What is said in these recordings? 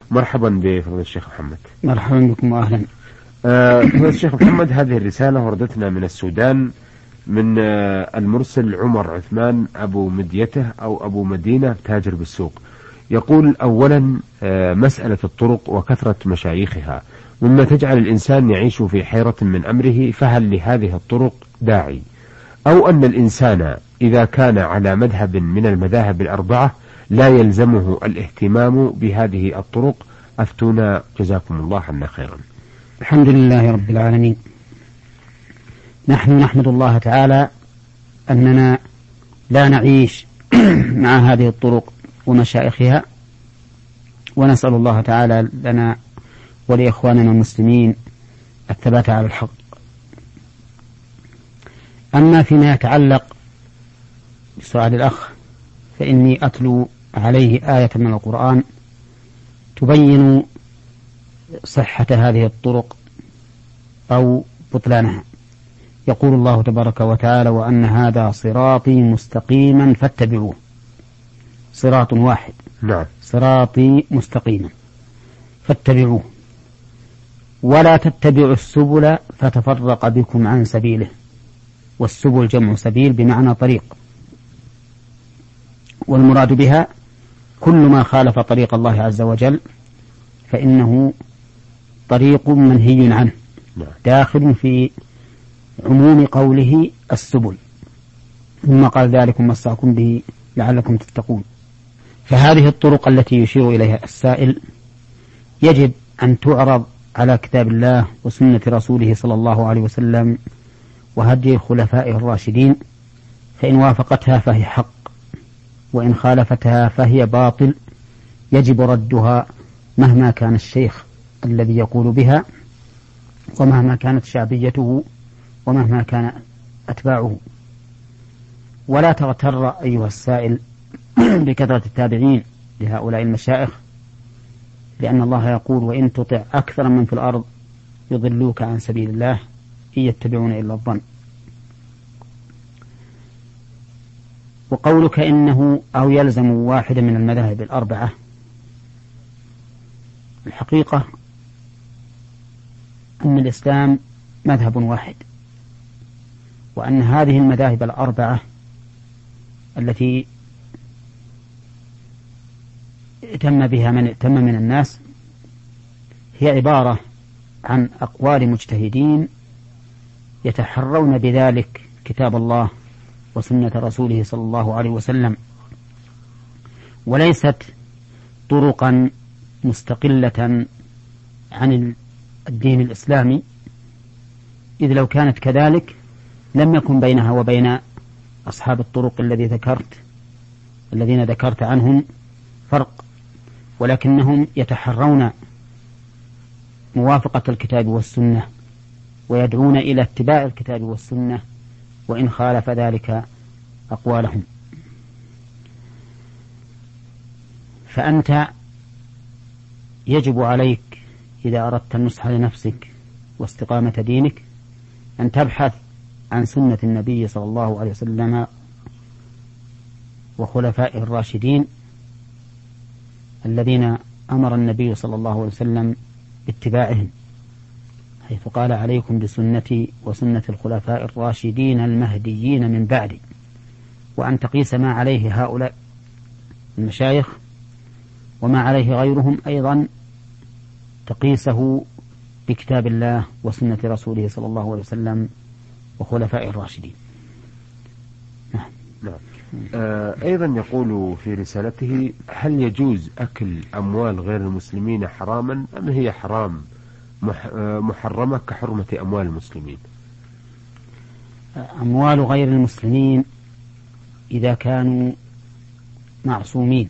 مرحبا بفضل الشيخ محمد. مرحبا بكم وأهلا. فضل الشيخ محمد، هذه الرسالة وردتنا من السودان من المرسل عمر عثمان أبو مديته أو أبو مدينة تاجر بالسوق. يقول: أولا، مسألة الطرق وكثرة مشايخها مما تجعل الإنسان يعيش في حيرة من أمره، فهل لهذه الطرق داعي؟ أو أن الإنسان إذا كان على مذهب من المذاهب الأربعة لا يلزمه الاهتمام بهذه الطرق؟ أفتونا جزاكم الله عنا خيرا. الحمد لله رب العالمين. نحن نحمد الله تعالى أننا لا نعيش مع هذه الطرق ومشايخها، ونسأل الله تعالى لنا ولإخواننا المسلمين الثبات على الحق. أما فيما يتعلق بسؤال الأخ، فإني أتلو عليه آية من القرآن تبين صحة هذه الطرق أو بطلانها. يقول الله تبارك وتعالى: وأن هذا صراطي مستقيما فاتبعوه. صراط واحد، نعم، صراطي مستقيما فاتبعوه ولا تتبعوا السبل فتفرق بكم عن سبيله. والسبل جمع سبيل بمعنى طريق، والمراد بها كل ما خالف طريق الله عز وجل فإنه طريق منهي عنه، داخل في عموم قوله السبل. ثم قال: ذلكم وصاكم به لعلكم تتقون. فهذه الطرق التي يشير إليها السائل يجب أن تعرض على كتاب الله وسنة رسوله صلى الله عليه وسلم وهدي خلفائه الراشدين، فإن وافقتها فهي حق، وإن خالفتها فهي باطل، يجب ردها مهما كان الشيخ الذي يقول بها، ومهما كانت شعبيته، ومهما كان أتباعه. ولا تغتر أيها السائل بكثرة التابعين لهؤلاء المشايخ، لأن الله يقول: وإن تطع أكثر من في الأرض يضلوك عن سبيل الله إن يتبعون إلا الظن. وقولك إنه أو يلزم واحدة من المذاهب الأربعة، الحقيقة أن الإسلام مذهب واحد، وأن هذه المذاهب الأربعة التي ائتم بها من ائتم من الناس هي عبارة عن أقوال مجتهدين يتحرون بذلك كتاب الله وسنة رسوله صلى الله عليه وسلم، وليست طرقا مستقلة عن الدين الإسلامي، إذ لو كانت كذلك لم يكن بينها وبين أصحاب الطرق الذين ذكرت عنهم فرق، ولكنهم يتحرون موافقة الكتاب والسنة ويدعون إلى اتباع الكتاب والسنة وإن خالف ذلك أقوالهم. فأنت يجب عليك إذا أردت النصح لنفسك واستقامة دينك أن تبحث عن سنة النبي صلى الله عليه وسلم وخلفائه الراشدين الذين أمر النبي صلى الله عليه وسلم باتباعهم، حيث قال: عليكم بسنتي وسنة الخلفاء الراشدين المهديين من بعدي. وأن تقيس ما عليه هؤلاء المشايخ وما عليه غيرهم أيضا تقيسه بكتاب الله وسنة رسوله صلى الله عليه وسلم وخلفاء الراشدين. نعم. أيضا يقول في رسالته: هل يجوز أكل أموال غير المسلمين حراما، أم هي حرام محرمة كحرمة أموال المسلمين؟ أموال غير المسلمين إذا كانوا معصومين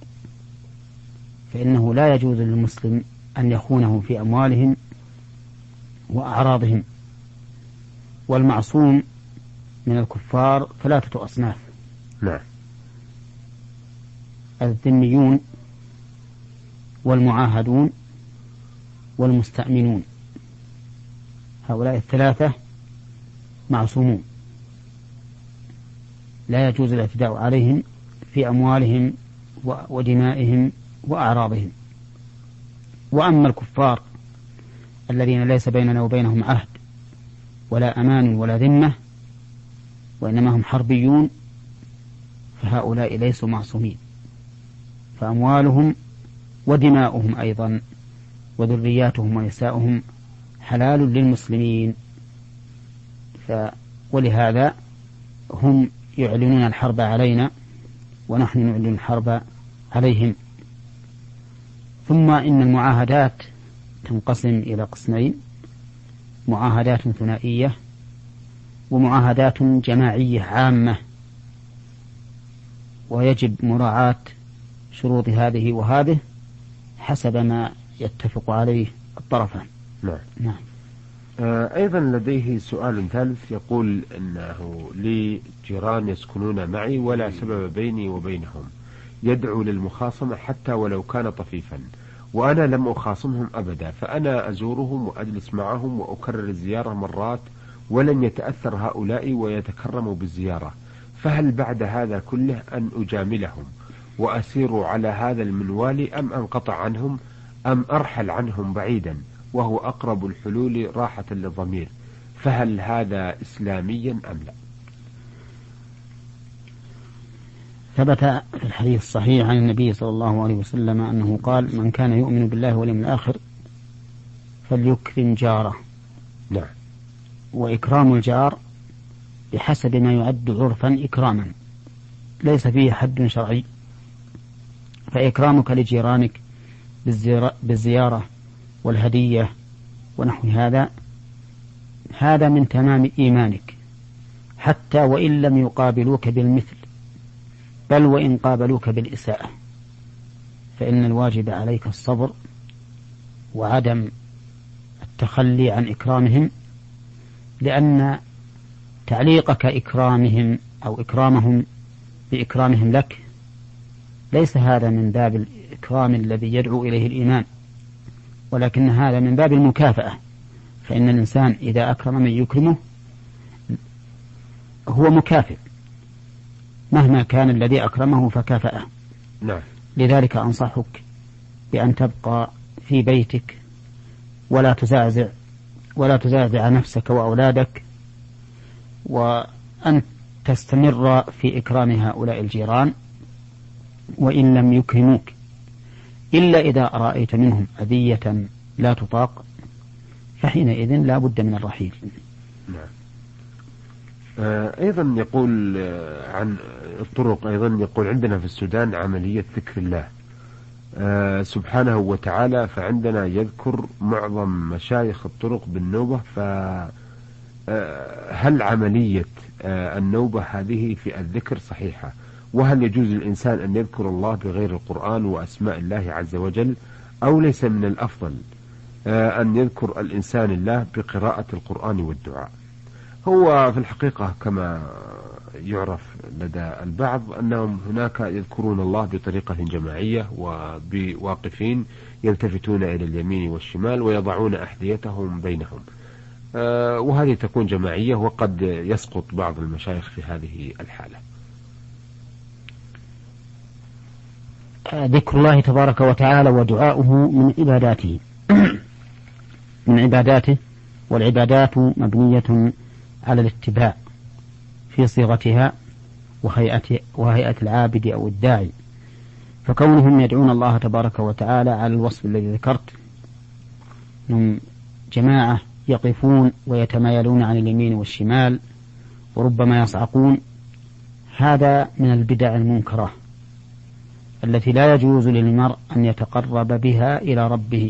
فإنه لا يجوز للمسلم أن يخونهم في أموالهم وأعراضهم. والمعصوم من الكفار ثلاثة أصناف: نعم، الذميون والمعاهدون والمستأمنون، هؤلاء الثلاثة معصومون لا يجوز الاعتداء عليهم في أموالهم ودمائهم وأعراضهم. وأما الكفار الذين ليس بيننا وبينهم عهد ولا أمان ولا ذمة وإنما هم حربيون فهؤلاء ليسوا معصومين، فأموالهم ودماؤهم أيضا وذرياتهم ونساؤهم حلال للمسلمين، ولهذا هم يعلنون الحرب علينا ونحن نعلن الحرب عليهم. ثم إن المعاهدات تنقسم إلى قسمين: معاهدات ثنائية ومعاهدات جماعية عامة، ويجب مراعاة شروط هذه وهذه حسب ما يتفق عليه الطرفان. نعم. أيضا لديه سؤال ثالث، يقول أنه لي جيران يسكنون معي ولا سبب بيني وبينهم يدعو للمخاصمة حتى ولو كان طفيفا، وأنا لم أخاصمهم أبدا، فأنا أزورهم وأجلس معهم وأكرر الزيارة مرات ولن يتأثر هؤلاء ويتكرموا بالزيارة، فهل بعد هذا كله أن أجاملهم وأسير على هذا المنوال أم أنقطع عنهم أم أرحل عنهم بعيدا وهو أقرب الحلول راحة للضمير، فهل هذا إسلاميا أم لا؟ ثبت في الحديث الصحيح عن النبي صلى الله عليه وسلم أنه قال: من كان يؤمن بالله واليوم الآخر فليكرم جاره. نعم. وإكرام الجار بحسب ما يعد عرفا إكراما، ليس فيه حد شرعي، فإكرامك لجيرانك بالزيارة والهدية ونحو هذا من تمام إيمانك، حتى وإن لم يقابلوك بالمثل، بل وإن قابلوك بالإساءة، فإن الواجب عليك الصبر وعدم التخلي عن إكرامهم، لأن تعليقك إكرامهم أو إكرامهم بإكرامهم لك ليس هذا من باب الإكرام الذي يدعو إليه الإيمان، ولكن هذا من باب المكافأة، فإن الإنسان إذا أكرم من يكرمه هو مكافئ مهما كان الذي أكرمه فكافأه. نعم. لذلك أنصحك بأن تبقى في بيتك ولا تزعزع نفسك وأولادك، وأن تستمر في إكرام هؤلاء الجيران وإن لم يكرموك، إلا إذا رأيت منهم أذية لا تطاق فحينئذ لا بد من الرحيل. نعم. أيضا يقول عن الطرق، أيضا يقول عندنا في السودان عملية ذكر الله سبحانه وتعالى، فعندنا يذكر معظم مشايخ الطرق بالنوبة، فهل عملية النوبة هذه في الذكر صحيحة؟ وهل يجوز للإنسان أن يذكر الله بغير القرآن وأسماء الله عز وجل، أو ليس من الأفضل أن يذكر الإنسان الله بقراءة القرآن والدعاء؟ هو في الحقيقة كما يعرف لدى البعض أنهم هناك يذكرون الله بطريقة جماعية وبواقفين يلتفتون إلى اليمين والشمال ويضعون أحذيتهم بينهم، وهذه تكون جماعية، وقد يسقط بعض المشايخ في هذه الحالة. ذكر الله تبارك وتعالى ودعاؤه من عباداته والعبادات مبنية على الاتباع في صيغتها وهيئة العابد أو الداعي، فكونهم يدعون الله تبارك وتعالى على الوصف الذي ذكرت، هم جماعة يقفون ويتمايلون عن اليمين والشمال وربما يصعقون، هذا من البدع المنكرة التي لا يجوز للمرء أن يتقرب بها إلى ربه،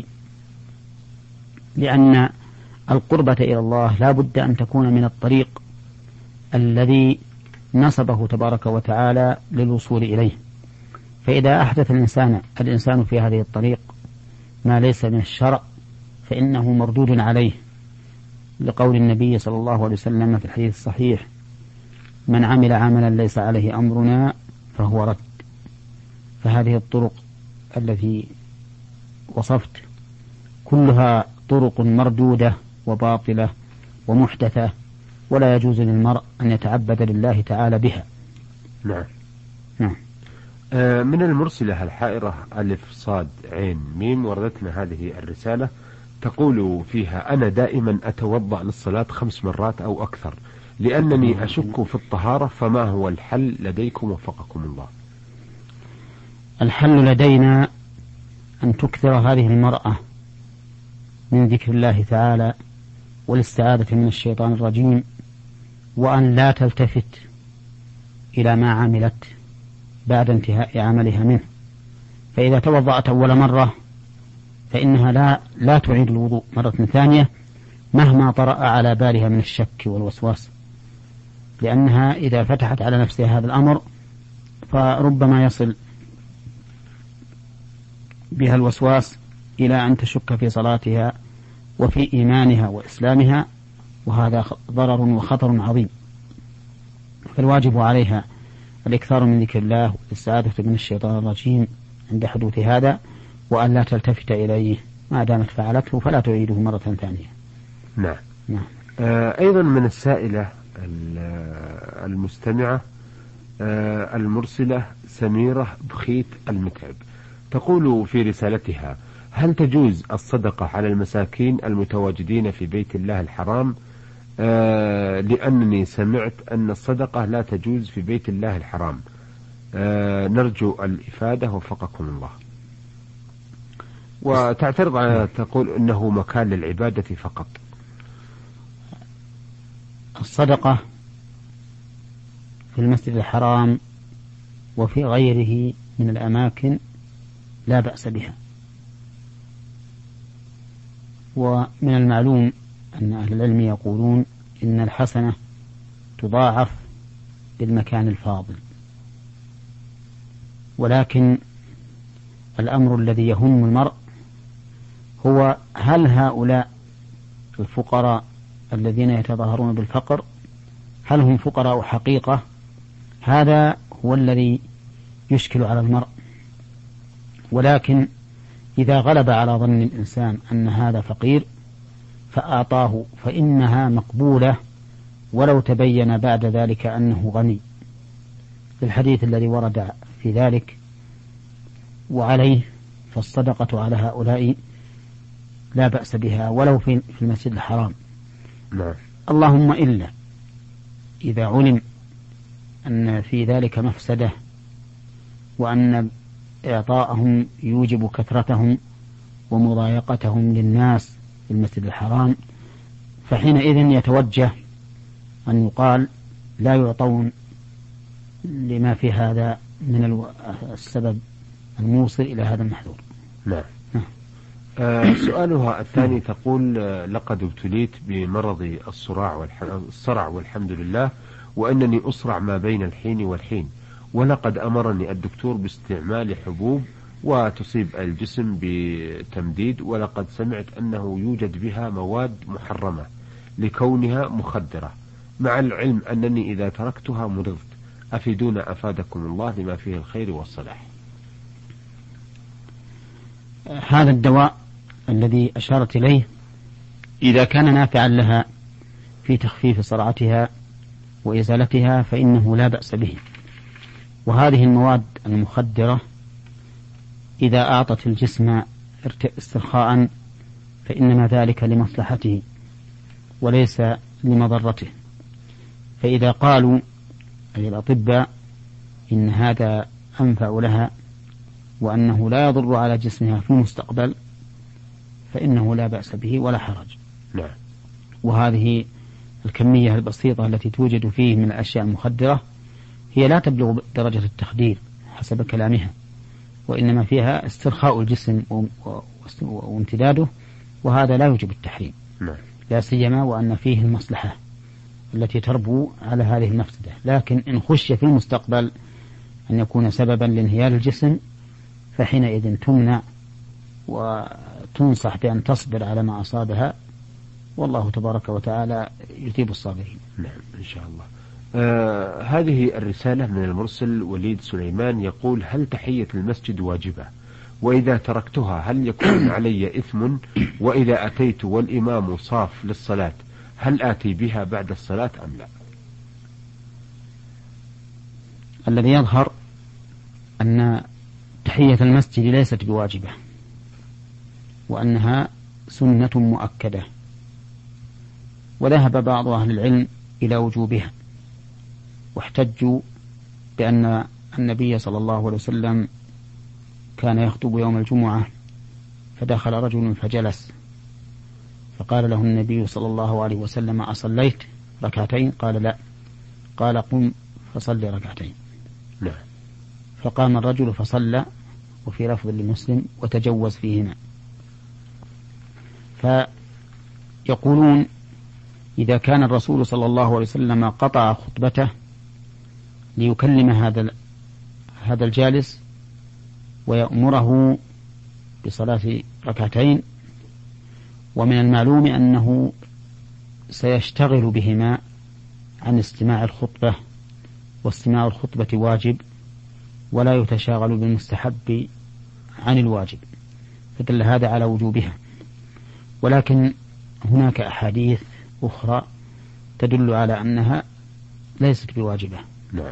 لأن القربة إلى الله لا بد أن تكون من الطريق الذي نصبه تبارك وتعالى للوصول إليه، فإذا أحدث الإنسان في هذه الطريق ما ليس من الشرع فإنه مردود عليه، لقول النبي صلى الله عليه وسلم في الحديث الصحيح: من عمل عملا ليس عليه أمرنا فهو رد. فهذه الطرق التي وصفت كلها طرق مردودة وباطلة ومحدثة، ولا يجوز للمرء أن يتعبد لله تعالى بها. نعم. نعم. من المرسلة الحائرة ألف صاد عين ميم وردتنا هذه الرسالة، تقول فيها: أنا دائما أتوضأ للصلاة 5 مرات أو أكثر لأنني أشك في الطهارة، فما هو الحل لديكم وفقكم الله؟ الحل لدينا أن تكثر هذه المرأة من ذكر الله تعالى والاستعاذة من الشيطان الرجيم، وأن لا تلتفت إلى ما عملت بعد انتهاء عملها منه. فإذا توضأت أول مرة فإنها لا تعيد الوضوء مرة ثانية مهما طرأ على بالها من الشك والوسواس، لأنها إذا فتحت على نفسها هذا الأمر فربما يصل بها الوسواس إلى أن تشك في صلاتها وفي إيمانها وإسلامها، وهذا ضرر وخطر عظيم. فالواجب عليها الإكثار من ذكر الله والاستعاذة من الشيطان الرجيم عند حدوث هذا، وأن لا تلتفت إليه ما دامت فعلته فلا تعيده مرة ثانية. نعم. أيضا من السائلة المستمعة المرسلة سميرة بخيت المتعب، تقول في رسالتها: هل تجوز الصدقة على المساكين المتواجدين في بيت الله الحرام؟ لأنني سمعت أن الصدقة لا تجوز في بيت الله الحرام، نرجو الإفادة وفقكم الله. وتعترض على تقول أنه مكان للعبادة فقط. الصدقة في المسجد الحرام وفي غيره من الأماكن لا بأس بها، ومن المعلوم أن أهل العلم يقولون إن الحسنة تضاعف بالمكان الفاضل، ولكن الأمر الذي يهم المرء هو هل هؤلاء الفقراء الذين يتظاهرون بالفقر هل هم فقراء حقيقة؟ هذا هو الذي يشكل على المرء. ولكن إذا غلب على ظن الإنسان أن هذا فقير فأعطاه فإنها مقبولة ولو تبين بعد ذلك أنه غني، الحديث الذي ورد في ذلك. وعليه فالصدقة على هؤلاء لا بأس بها ولو في المسجد الحرام. اللهم إلا إذا علم أن في ذلك مفسدة وأن إعطاءهم يوجب كثرتهم ومضايقتهم للناس في المسجد الحرام، فحينئذ يتوجه أن يقال لا يعطون لما في هذا من السبب الموصل إلى هذا المحذور. نعم. سؤالها الثاني تقول: لقد ابتليت بمرض الصرع والحمد لله، وأنني أصرع ما بين الحين والحين، ولقد أمرني الدكتور باستعمال حبوب وتصيب الجسم بتمديد، ولقد سمعت أنه يوجد بها مواد محرمة لكونها مخدرة، مع العلم أنني إذا تركتها مرضت، أفيدونا أفادكم الله لما فيه الخير والصلاح. هذا الدواء الذي أشارت إليه إذا كان نافعا لها في تخفيف صرعتها وإزالتها فإنه لا بأس به. وهذه المواد المخدرة إذا أعطت الجسم استرخاء فإنما ذلك لمصلحته وليس لمضرته. فإذا قالوا أي الأطباء إن هذا أنفع لها وأنه لا يضر على جسمها في المستقبل فإنه لا بأس به ولا حرج. نعم. وهذه الكمية البسيطة التي توجد فيه من الأشياء المخدرة هي لا تبلغ درجة التخدير حسب كلامها، وإنما فيها استرخاء الجسم وامتداده، وهذا لا يوجب التحريم. نعم. لا سيما وأن فيه المصلحة التي تربو على هذه المفسدة. لكن إن خشي في المستقبل أن يكون سببا لانهيار الجسم فحينئذ تمنع وتنصح بأن تصبر على ما أصابها، والله تبارك وتعالى يثيب الصابرين. نعم إن شاء الله. هذه الرسالة من المرسل وليد سليمان يقول: هل تحية المسجد واجبة؟ وإذا تركتها هل يكون علي إثم؟ وإذا أتيت والإمام صاف للصلاة هل آتي بها بعد الصلاة أم لا؟ الذي يظهر أن تحية المسجد ليست بواجبة، وأنها سنة مؤكدة، وذهب بعض أهل العلم إلى وجوبها، واحتجوا بأن النبي صلى الله عليه وسلم كان يخطب يوم الجمعة فدخل رجل فجلس، فقال له النبي صلى الله عليه وسلم: أصليت ركعتين؟ قال: لا. قال: قم فصل ركعتين. لا. فقام الرجل فصلى، وفي لفظ لمسلم: وتجوز فيهما. فيقولون إذا كان الرسول صلى الله عليه وسلم قطع خطبته ليكلم هذا الجالس ويأمره بصلاة ركعتين، ومن المعلوم أنه سيشتغل بهما عن استماع الخطبة، واستماع الخطبة واجب، ولا يتشاغل بالمستحب عن الواجب، فدل هذا على وجوبها. ولكن هناك أحاديث أخرى تدل على أنها ليست بواجبة. نعم.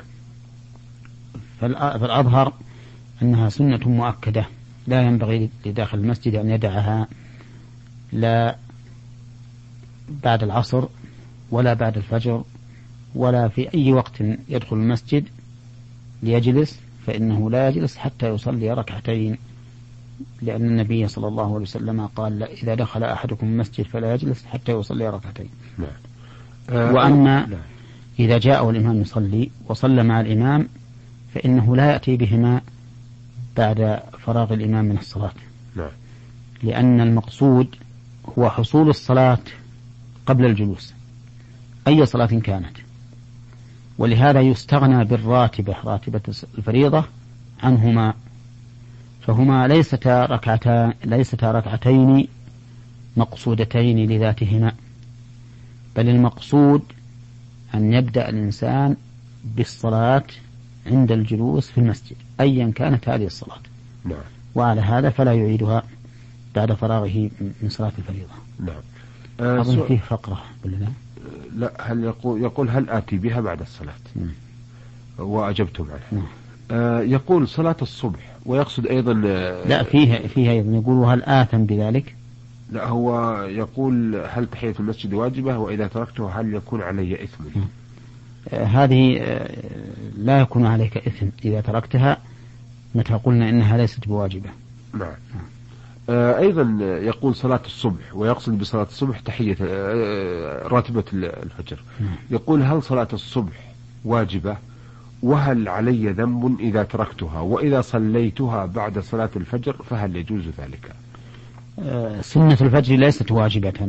فالأظهر أنها سنة مؤكدة لا ينبغي لداخل المسجد أن يدعها لا بعد العصر ولا بعد الفجر ولا في أي وقت يدخل المسجد ليجلس، فإنه لا يجلس حتى يصلي ركعتين، لأن النبي صلى الله عليه وسلم قال: إذا دخل أحدكم المسجد فلا يجلس حتى يصلي ركعتين. وأما إذا جاء الإمام يصلي وصلى مع الإمام فإنه لا يأتي بهما بعد فراغ الإمام من الصلاة، لأن المقصود هو حصول الصلاة قبل الجلوس أي صلاة كانت، ولهذا يستغنى بالراتبة، راتبة الفريضة، عنهما، فهما ليستا ركعتين مقصودتين لذاتهما، بل المقصود أن يبدأ الإنسان بالصلاة عند الجلوس في المسجد أيا كانت هذه الصلاة. نعم. وعلى هذا فلا يعيدها بعد فراغه من صلاة الفريضة. نعم. أظن فيه فقرة ولا لا؟ لا. هل يقول هل آتي بها بعد الصلاة؟ وأجبتم عنها. يقول صلاة الصبح، ويقصد أيضا لا، فيها أيضا يقول هل آثم بذلك؟ لا، هو يقول هل تحية المسجد واجبة، وإذا تركتها هل يكون علي إثم؟ هذه لا يكون عليك إثم إذا تركتها متى قلنا إنها ليست بواجبة. نعم. أيضا يقول صلاة الصبح، ويقصد بصلاة الصبح تحية راتبة الفجر. يقول هل صلاة الصبح واجبة، وهل علي ذنب إذا تركتها، وإذا صليتها بعد صلاة الفجر فهل يجوز ذلك؟ سنة الفجر ليست واجبة،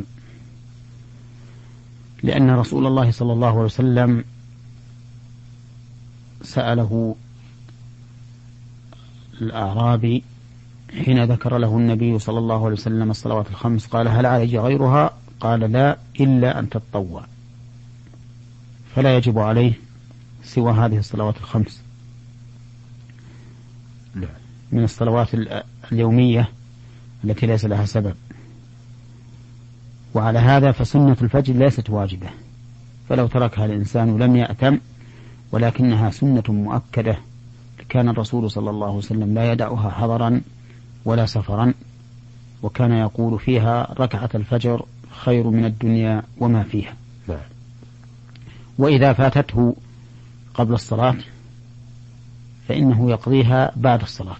لأن رسول الله صلى الله عليه وسلم سأله الأعرابي حين ذكر له النبي صلى الله عليه وسلم الصلوات الخمس، قال: هل علي غيرها؟ قال: لا، إلا أن تتطوع، فلا يجب عليه سوى هذه الصلوات الخمس من الصلوات اليومية التي ليس لها سبب. وعلى هذا فسنة الفجر ليست واجبة، فلو تركها الإنسان لم يأثم، ولكنها سنة مؤكدة، كان الرسول صلى الله عليه وسلم لا يدعها حضرا ولا سفرا، وكان يقول فيها: ركعة الفجر خير من الدنيا وما فيها. وإذا فاتته قبل الصلاة فإنه يقضيها بعد الصلاة،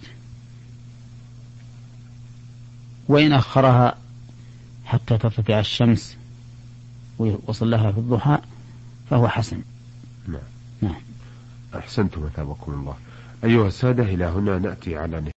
وإن أخرها حتى ترتفع الشمس وصلها في الضحى فهو حسن. نعم. أحسنتم، أثابكم الله. أيها السادة، إلى هنا نأتي على